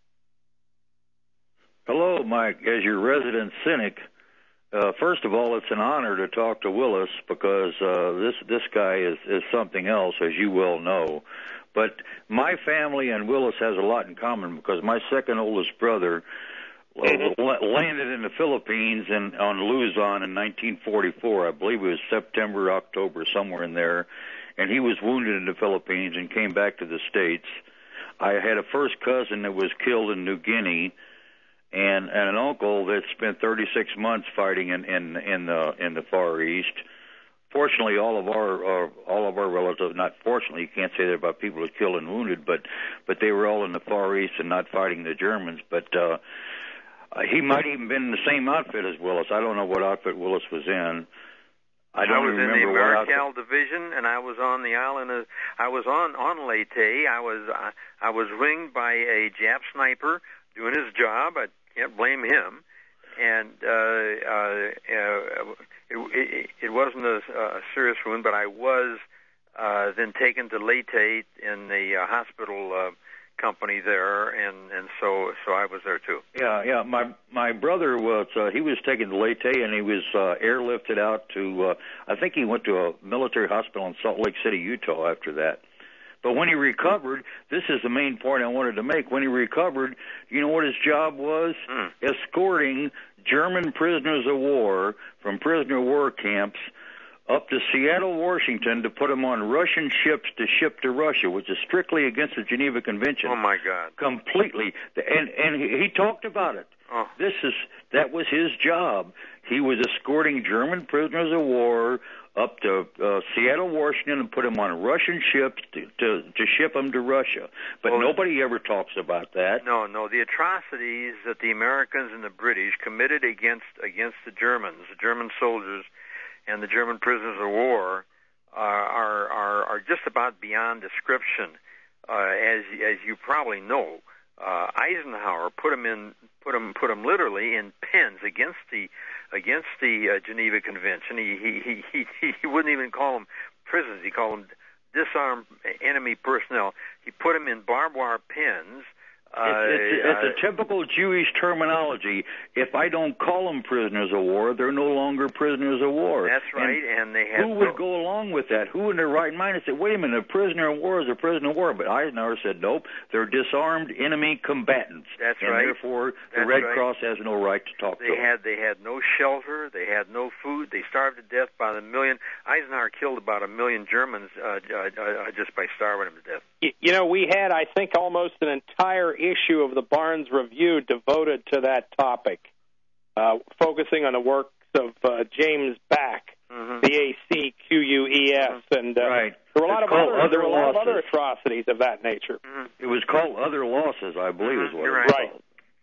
[SPEAKER 15] Hello, Mike. As your resident cynic, first of all, it's an honor to talk to Willis because this guy is something else, as you well know. But my family and Willis has a lot in common because my second oldest brother landed in the Philippines on Luzon in 1944. I believe it was September, October, somewhere in there. And he was wounded in the Philippines and came back to the States. I had a first cousin that was killed in New Guinea, and an uncle that spent 36 months fighting in the Far East. Fortunately, all of our relatives, not fortunately, you can't say that about people who were killed and wounded, but they were all in the Far East and not fighting the Germans. But he might even been in the same outfit as Willis. I don't know what outfit Willis was in. I was
[SPEAKER 8] in the Marical Division, and I was on the island of. I was on Leyte. I was ringed by a Jap sniper doing his job. I can't blame him, and it wasn't a serious wound, but I was then taken to Leyte in the hospital company there, and so I was there too.
[SPEAKER 15] Yeah. My brother was he was taken to Leyte, and he was airlifted out to I think he went to a military hospital in Salt Lake City, Utah after that. But when he recovered, this is the main point I wanted to make. When he recovered, you know what his job was? Escorting German prisoners of war from prisoner of war camps up to Seattle, Washington, to put them on Russian ships to ship to Russia, which is strictly against the Geneva Convention.
[SPEAKER 8] Oh my God!
[SPEAKER 15] Completely, and he talked about it.
[SPEAKER 8] Oh.
[SPEAKER 15] That was his job. He was escorting German prisoners of war up to Seattle, Washington, and put them on Russian ships to ship them to Russia. But nobody ever talks about that.
[SPEAKER 8] No, the atrocities that the Americans and the British committed against the Germans, the German soldiers, and the German prisoners of war are just about beyond description. As you probably know, Eisenhower put them literally in pens against the Geneva Convention. He wouldn't even call them prisoners. He called them disarmed enemy personnel. He put them in barbed wire pens.
[SPEAKER 15] It's a typical Jewish terminology. If I don't call them prisoners of war, they're no longer prisoners of war.
[SPEAKER 8] That's right, and they had
[SPEAKER 15] who would go along with that? Who in their right mind would say, wait a minute, a prisoner of war is a prisoner of war? But Eisenhower said, nope, they're disarmed enemy combatants.
[SPEAKER 8] That's
[SPEAKER 15] and
[SPEAKER 8] right.
[SPEAKER 15] Therefore, the Red Cross has no right to talk to them.
[SPEAKER 8] They had no shelter. They had no food. They starved to death by the million. Eisenhower killed about 1 million Germans just by starving them to death.
[SPEAKER 1] You know, we had, I think, almost an entire issue of the Barnes Review devoted to that topic, focusing on the works of James Back, B-A-C-Q-U-E-S, and
[SPEAKER 15] right.
[SPEAKER 1] There were a lot of other atrocities of that nature.
[SPEAKER 15] It was called Other Losses, I believe, is what it was called.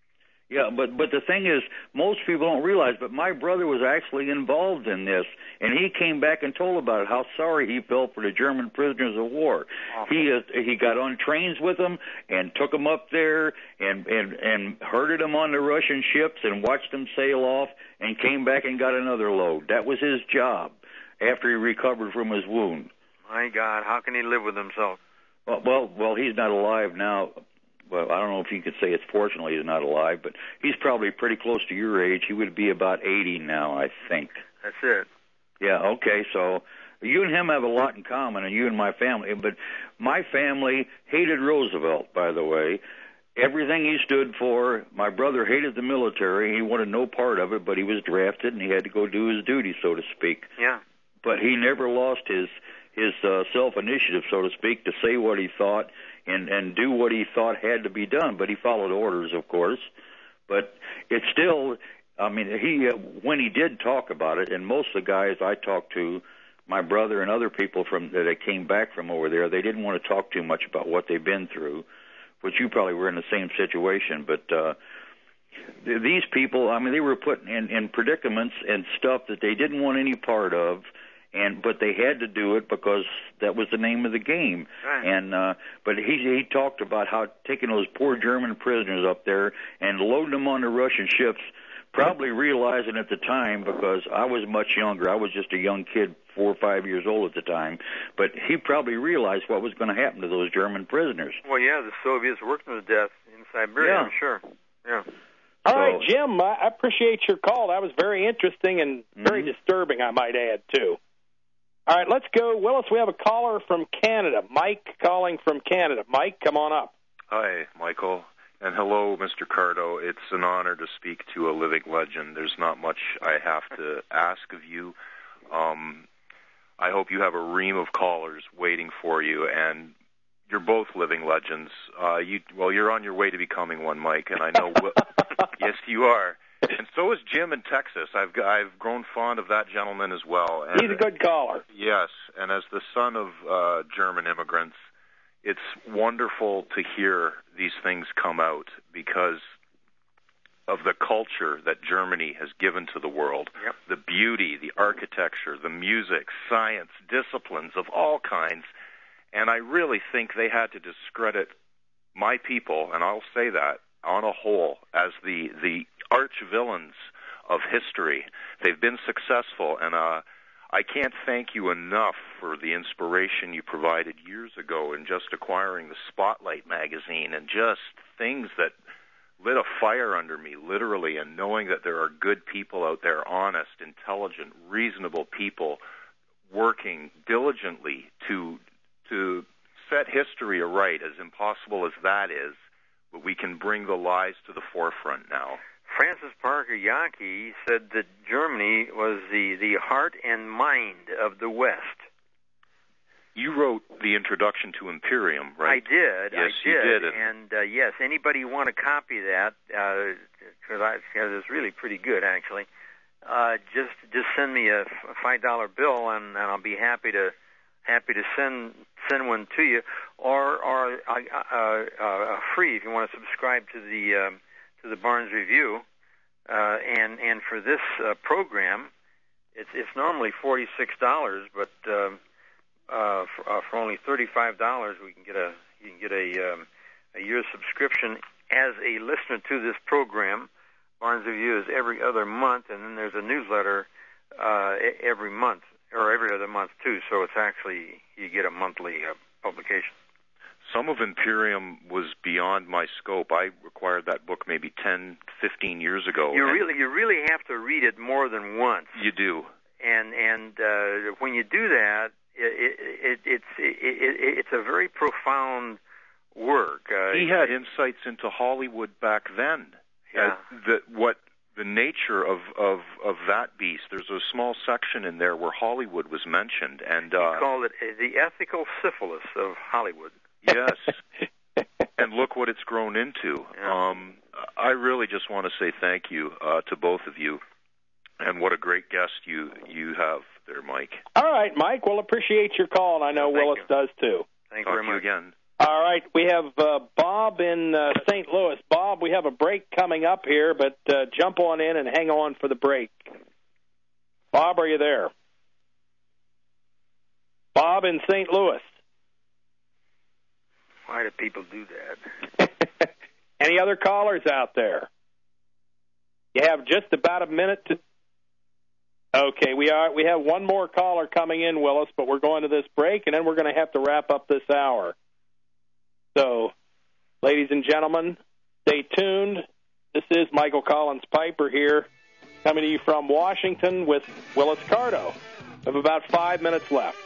[SPEAKER 15] Yeah, but the thing is, most people don't realize, but my brother was actually involved in this, and he came back and told about it, how sorry he felt for the German prisoners of war. He got on trains with them and took them up there and herded them on the Russian ships and watched them sail off and came back and got another load. That was his job after he recovered from his wound.
[SPEAKER 8] My God, how can he live with himself?
[SPEAKER 15] Well, he's not alive now. Well, I don't know if you could say it's fortunately he's not alive, but he's probably pretty close to your age. He would be about 80 now, I think.
[SPEAKER 8] That's it.
[SPEAKER 15] Yeah, okay, so you and him have a lot in common, and you and my family. But my family hated Roosevelt, by the way. Everything he stood for. My brother hated the military. He wanted no part of it, but he was drafted, and he had to go do his duty, so to speak.
[SPEAKER 8] Yeah.
[SPEAKER 15] But he never lost his self-initiative, so to speak, to say what he thought and do what he thought had to be done. But he followed orders, of course. But it's still, I mean, when he did talk about it, and most of the guys I talked to, my brother and other people that came back from over there, they didn't want to talk too much about what they've been through, which you probably were in the same situation. But these people, I mean, they were put in predicaments and stuff that they didn't want any part of. But they had to do it because that was the name of the game. Right. But he talked about how taking those poor German prisoners up there and loading them on the Russian ships, probably realizing at the time, because I was much younger, I was just a young kid, 4 or 5 years old at the time, but he probably realized what was going to happen to those German prisoners.
[SPEAKER 8] Well, yeah, the Soviets worked them to death in Siberia, I'm sure. Yeah.
[SPEAKER 1] All right, Jim, I appreciate your call. That was very interesting and very disturbing, I might add, too. All right, let's go. Willis, we have a caller from Canada. Mike calling from Canada. Mike, come on up.
[SPEAKER 16] Hi, Michael. And hello, Mr. Cardo. It's an honor to speak to a living legend. There's not much I have to ask of you. I hope you have a ream of callers waiting for you, and you're both living legends. You're on your way to becoming one, Mike, and I know yes, you are. And so is Jim in Texas. I've grown fond of that gentleman as well. And
[SPEAKER 1] he's a good caller.
[SPEAKER 16] Yes, and as the son of German immigrants, it's wonderful to hear these things come out because of the culture that Germany has given to the world.
[SPEAKER 8] Yep.
[SPEAKER 16] The beauty, the architecture, the music, science, disciplines of all kinds. And I really think they had to discredit my people, and I'll say that, on a whole, as the arch villains of history. They've been successful, and I can't thank you enough for the inspiration you provided years ago in just acquiring the Spotlight magazine and just things that lit a fire under me, literally, and knowing that there are good people out there, honest, intelligent, reasonable people working diligently to set history aright, as impossible as that is, but we can bring the lies to the forefront now.
[SPEAKER 8] Francis Parker Yockey said that Germany was the heart and mind of the West.
[SPEAKER 16] You wrote the introduction to Imperium, right?
[SPEAKER 8] I did.
[SPEAKER 16] Yes,
[SPEAKER 8] I did.
[SPEAKER 16] You did.
[SPEAKER 8] And yes, anybody want to copy that? Because it's really pretty good, actually. Just send me a $5 bill, and I'll be happy to send one to you, or free if you want to subscribe to the Barnes Review. And for this program, it's normally $46, but for only $35, you can get a year's subscription as a listener to this program. Barnes Review is every other month, and then there's a newsletter every month, or every other month too. So it's actually, you get a monthly publication.
[SPEAKER 16] Some of Imperium was beyond my scope. I acquired that book maybe 10, 15 years ago.
[SPEAKER 8] You really have to read it more than once.
[SPEAKER 16] You do.
[SPEAKER 8] And when you do that, it's a very profound work.
[SPEAKER 16] He had insights into Hollywood back then.
[SPEAKER 8] Yeah.
[SPEAKER 16] The nature of that beast. There's a small section in there where Hollywood was mentioned, and
[SPEAKER 8] he called it the ethical syphilis of Hollywood.
[SPEAKER 16] Yes. And look what it's grown into.
[SPEAKER 8] Yeah.
[SPEAKER 16] I really just want to say thank you to both of you, and what a great guest you have there, Mike.
[SPEAKER 1] All right, Mike. Well, appreciate your call, and I know Willis does too.
[SPEAKER 8] Thank you very much.
[SPEAKER 16] Talk to you again.
[SPEAKER 1] All right, we have Bob in St. Louis. Bob, we have a break coming up here, but jump on in and hang on for the break. Bob, are you there? Bob in St. Louis.
[SPEAKER 8] Why do people do that?
[SPEAKER 1] Any other callers out there? You have just about a minute to... Okay, we have one more caller coming in, Willis, but we're going to this break, and then we're going to have to wrap up this hour. So, ladies and gentlemen, stay tuned. This is Michael Collins Piper here, coming to you from Washington with Willis Carto. We have about 5 minutes left.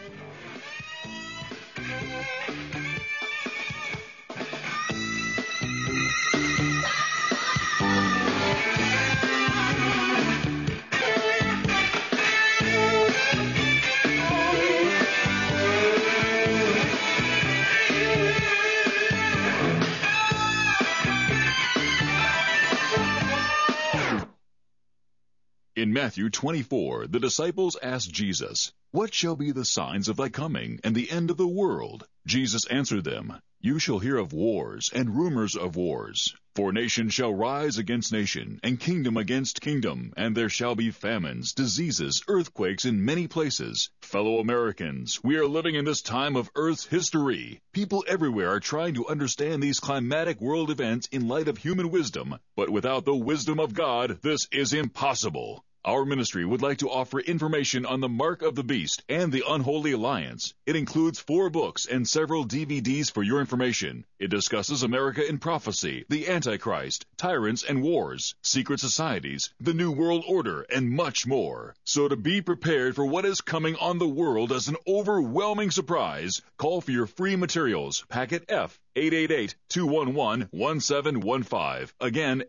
[SPEAKER 9] In Matthew 24, the disciples asked Jesus, "What shall be the signs of thy coming and the end of the world?" Jesus answered them, "You shall hear of wars and rumors of wars. For nation shall rise against nation, and kingdom against kingdom, and there shall be famines, diseases, earthquakes in many places. Fellow Americans, we are living in this time of Earth's history. People everywhere are trying to understand these climatic world events in light of human wisdom, but without the wisdom of God, this is impossible. Our ministry would like to offer information on the Mark of the Beast and the Unholy Alliance. It includes 4 books and several DVDs for your information. It discusses America in prophecy, the Antichrist, tyrants and wars, secret societies, the New World Order, and much more. So to be prepared for what is coming on the world as an overwhelming surprise, call for your free materials, Packet F, 888-211-1715. Again,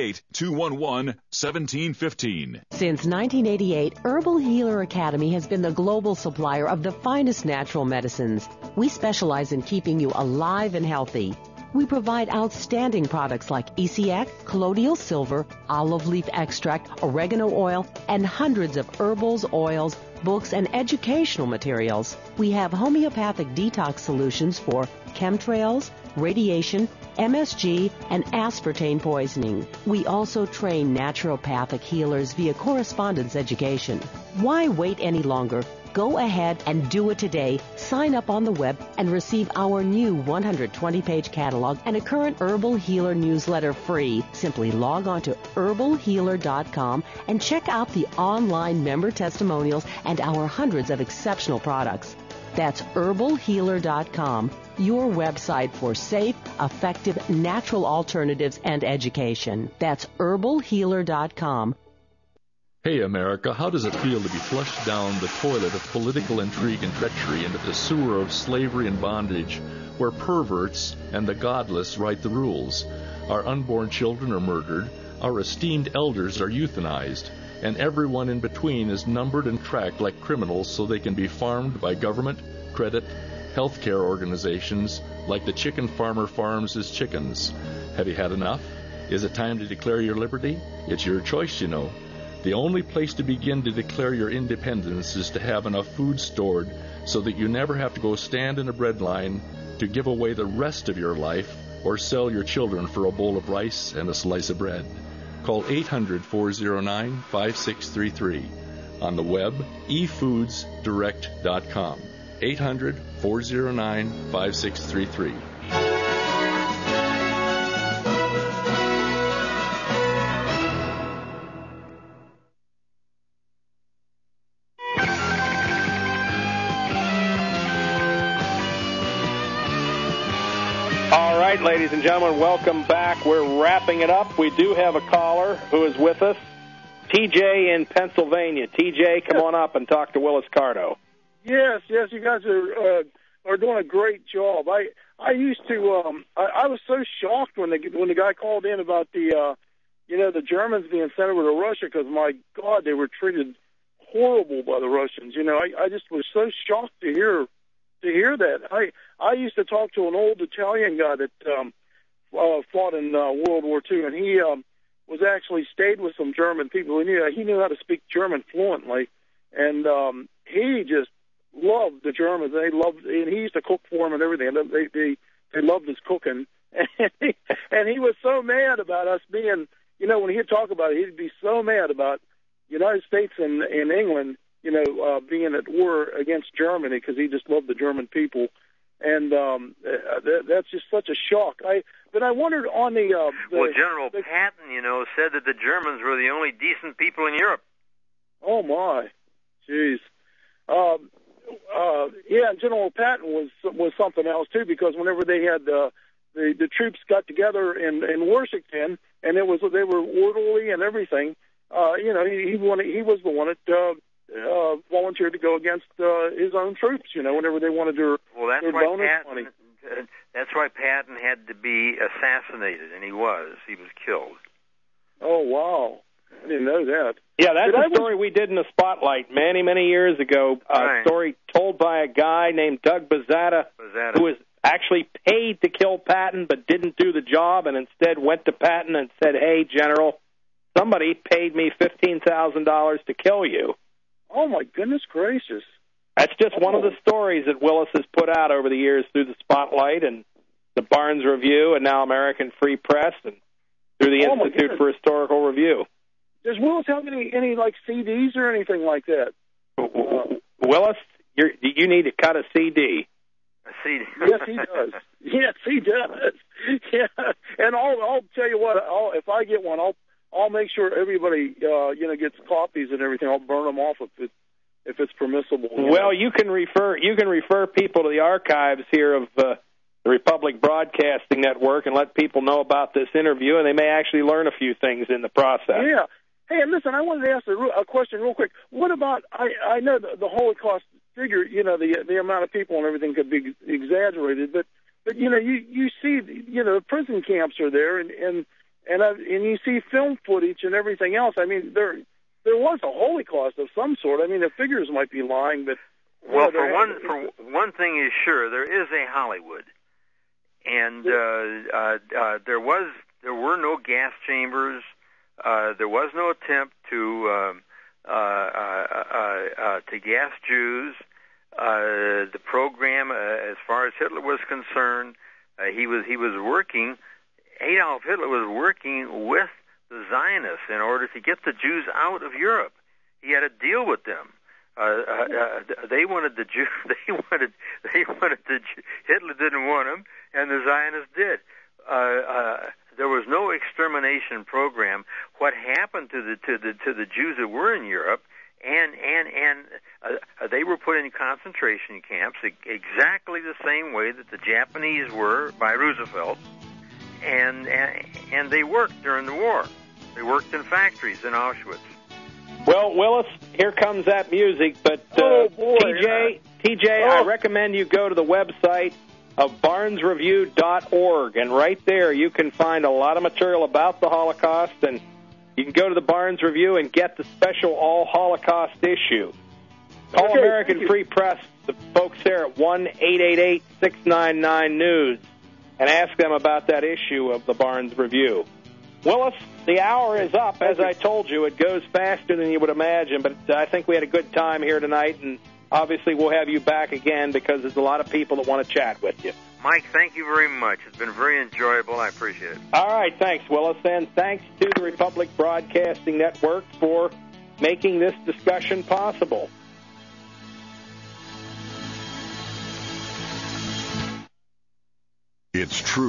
[SPEAKER 9] 888-211-1715.
[SPEAKER 17] Since 1988, Herbal Healer Academy has been the global supplier of the finest natural medicines. We specialize in keeping you alive and healthy. We provide outstanding products like ECX, colloidal silver, olive leaf extract, oregano oil, and hundreds of herbals, oils, books, and educational materials. We have homeopathic detox solutions for chemtrails, radiation, MSG, and aspartame poisoning. We also train naturopathic healers via correspondence education. Why wait any longer? Go ahead and do it today. Sign up on the web and receive our new 120-page catalog and a current Herbal Healer newsletter free. Simply log on to herbalhealer.com and check out the online member testimonials and our hundreds of exceptional products. That's herbalhealer.com, your website for safe, effective, natural alternatives and education. That's herbalhealer.com.
[SPEAKER 12] Hey, America, how does it feel to be flushed down the toilet of political intrigue and treachery into the sewer of slavery and bondage, where perverts and the godless write the rules? Our unborn children are murdered, our esteemed elders are euthanized, and everyone in between is numbered and tracked like criminals so they can be farmed by government, credit, healthcare organizations, like the chicken farmer farms his chickens. Have you had enough? Is it time to declare your liberty? It's your choice, you know. The only place to begin to declare your independence is to have enough food stored so that you never have to go stand in a bread line to give away the rest of your life or sell your children for a bowl of rice and a slice of bread. Call 800-409-5633. On the web, efoodsdirect.com. 800-409-5633.
[SPEAKER 1] All right, ladies and gentlemen, welcome back. We're wrapping it up. We do have a caller who is with us, TJ in Pennsylvania. TJ, come on up and talk to Willis Carto.
[SPEAKER 18] Yes, you guys are doing a great job. I used to I was so shocked when the guy called in about the the Germans being sent over to Russia, because my God, they were treated horrible by the Russians. I just was so shocked to hear that. I used to talk to an old Italian guy that fought in World War II, and he was actually stayed with some German people. He knew how to speak German fluently, and he just loved the Germans. And he used to cook for them and everything. They loved his cooking. And he was so mad about us being, when he'd talk about it, he'd be so mad about United States and England, being at war against Germany because he just loved the German people. And that's just such a shock. But I wondered on the
[SPEAKER 8] General Patton, said that the Germans were the only decent people in Europe.
[SPEAKER 18] Oh my, jeez. Yeah, General Patton was something else too, because whenever they had the troops got together in Washington, and they were orderly and everything, he was the one that volunteered to go against his own troops, whenever they wanted their bonus money.
[SPEAKER 8] That's why Patton had to be assassinated, and he was killed.
[SPEAKER 18] Oh wow, I didn't know that.
[SPEAKER 1] Yeah, that's a story we did in the Spotlight many, many years ago. A story told by a guy named Doug Bazzatta, who was actually paid to kill Patton but didn't do the job, and instead went to Patton and said, "Hey, General, somebody paid me $15,000 to kill you."
[SPEAKER 18] Oh, my goodness gracious.
[SPEAKER 1] That's just one of the stories that Willis has put out over the years through the Spotlight and the Barnes Review and now American Free Press and through the Institute for Historical Review.
[SPEAKER 18] Does Willis have any like CDs or anything like that?
[SPEAKER 1] Willis, you need to cut a CD.
[SPEAKER 8] A CD?
[SPEAKER 18] Yes, he does. Yes, he does. Yeah, and I'll tell you what. If I get one, I'll make sure everybody gets copies and everything. I'll burn them off if it's permissible.
[SPEAKER 1] Well, you can refer people to the archives here of the Republic Broadcasting Network and let people know about this interview, and they may actually learn a few things in the process.
[SPEAKER 18] Yeah. Hey, and listen, I wanted to ask a question real quick. What about, I know the Holocaust figure, the amount of people and everything could be exaggerated, but you see, the prison camps are there, and you see film footage and everything else. I mean, there was a Holocaust of some sort. I mean, the figures might be lying, but
[SPEAKER 8] for one thing is sure, there is a Hollywood, and there were no gas chambers. There was no attempt to gas Jews. The program, as far as Hitler was concerned, he was working. Adolf Hitler was working with the Zionists in order to get the Jews out of Europe. He had to deal with them. They wanted the Jews. They wanted the Hitler didn't want them, and the Zionists did. There was no extermination program. What happened to the Jews that were in Europe, and they were put in concentration camps exactly the same way that the Japanese were by Roosevelt, and they worked during the war. They worked in factories in Auschwitz.
[SPEAKER 1] Well, Willis, here comes that music, but TJ, I recommend you go to the website of barnesreview.org, and right there you can find a lot of material about the Holocaust, and you can go to the Barnes Review and get the special all-Holocaust issue. Call American Free Press, the folks there at 1-888-699-NEWS, and ask them about that issue of the Barnes Review. Willis, the hour is up. As I told you, it goes faster than you would imagine, but I think we had a good time here tonight, and obviously we'll have you back again because there's a lot of people that want to chat with you.
[SPEAKER 8] Mike, thank you very much. It's been very enjoyable. I appreciate it.
[SPEAKER 1] All right, thanks, Willis, and thanks to the Republic Broadcasting Network for making this discussion possible.
[SPEAKER 9] It's true.